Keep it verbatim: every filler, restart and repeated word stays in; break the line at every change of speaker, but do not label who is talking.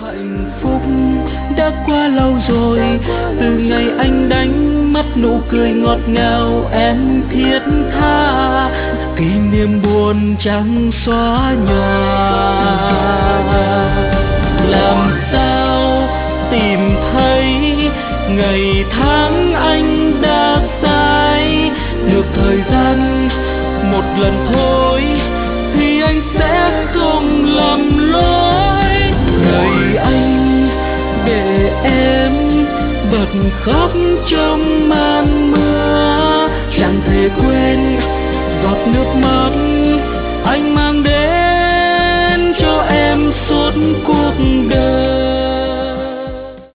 Hạnh phúc đã qua lâu rồi, từ ngày anh đánh mất nụ cười ngọt ngào em thiết tha, kỷ niệm buồn chẳng xóa nhòa. Làm sao tìm thấy ngày tháng anh đã sai, được thời gian một lần thôi thì anh sẽ không lầm lỗi. Ngày anh để em bật khóc trong mơ,